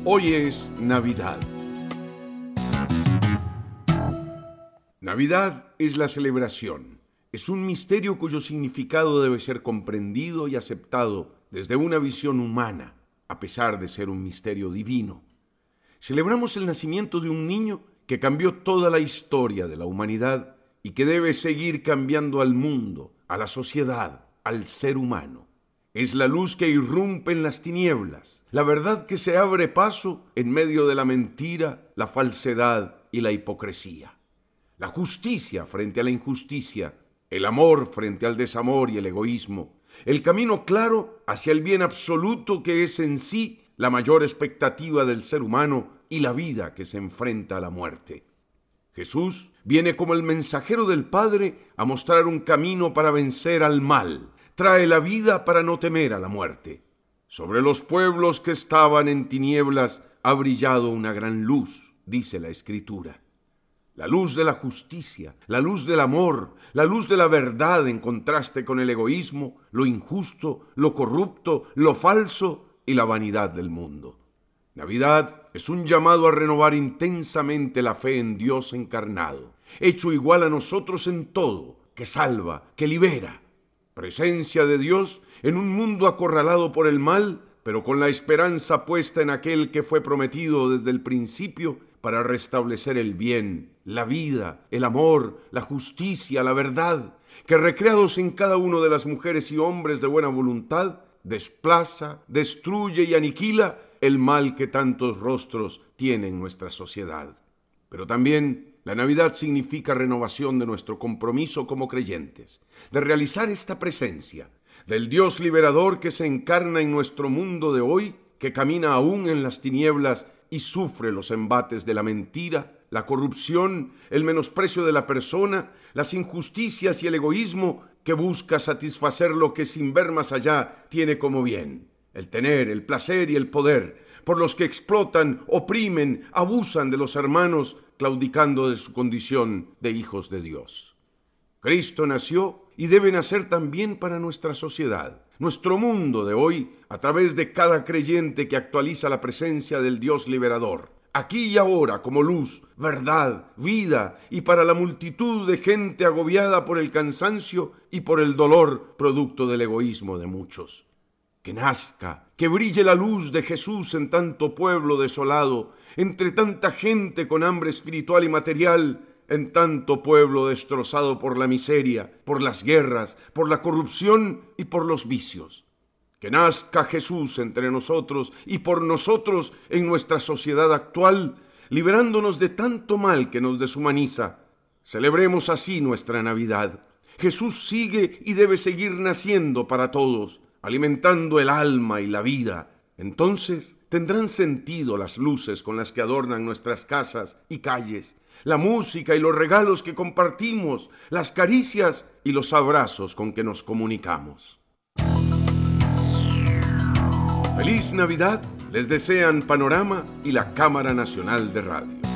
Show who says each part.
Speaker 1: Hoy es Navidad. Navidad es la celebración. Es un misterio cuyo significado debe ser comprendido y aceptado desde una visión humana, a pesar de ser un misterio divino. Celebramos el nacimiento de un niño que cambió toda la historia de la humanidad y que debe seguir cambiando al mundo, a la sociedad, al ser humano. Es la luz que irrumpe en las tinieblas, la verdad que se abre paso en medio de la mentira, la falsedad y la hipocresía. La justicia frente a la injusticia, el amor frente al desamor y el egoísmo, el camino claro hacia el bien absoluto que es en sí la mayor expectativa del ser humano y la vida que se enfrenta a la muerte. Jesús viene como el mensajero del Padre a mostrar un camino para vencer al mal. Trae la vida para no temer a la muerte. Sobre los pueblos que estaban en tinieblas ha brillado una gran luz, dice la Escritura. La luz de la justicia, la luz del amor, la luz de la verdad en contraste con el egoísmo, lo injusto, lo corrupto, lo falso y la vanidad del mundo. Navidad es un llamado a renovar intensamente la fe en Dios encarnado, hecho igual a nosotros en todo, que salva, que libera. Presencia de Dios en un mundo acorralado por el mal, pero con la esperanza puesta en aquel que fue prometido desde el principio para restablecer el bien, la vida, el amor, la justicia, la verdad, que recreados en cada uno de las mujeres y hombres de buena voluntad, desplaza, destruye y aniquila el mal que tantos rostros tiene en nuestra sociedad. Pero también la Navidad significa renovación de nuestro compromiso como creyentes, de realizar esta presencia del Dios liberador que se encarna en nuestro mundo de hoy, que camina aún en las tinieblas y sufre los embates de la mentira, la corrupción, el menosprecio de la persona, las injusticias y el egoísmo, que busca satisfacer lo que sin ver más allá tiene como bien, el tener, el placer y el poder, por los que explotan, oprimen, abusan de los hermanos, claudicando de su condición de hijos de Dios. Cristo nació y debe nacer también para nuestra sociedad, nuestro mundo de hoy, a través de cada creyente que actualiza la presencia del Dios liberador, aquí y ahora como luz, verdad, vida, y para la multitud de gente agobiada por el cansancio y por el dolor producto del egoísmo de muchos. Que nazca, que brille la luz de Jesús en tanto pueblo desolado, entre tanta gente con hambre espiritual y material, en tanto pueblo destrozado por la miseria, por las guerras, por la corrupción y por los vicios. Que nazca Jesús entre nosotros y por nosotros en nuestra sociedad actual, liberándonos de tanto mal que nos deshumaniza. Celebremos así nuestra Navidad. Jesús sigue y debe seguir naciendo para todos, alimentando el alma y la vida. Entonces tendrán sentido las luces con las que adornan nuestras casas y calles, la música y los regalos que compartimos, las caricias y los abrazos con que nos comunicamos. ¡Feliz Navidad! Les desean Panorama y la Cámara Nacional de Radio.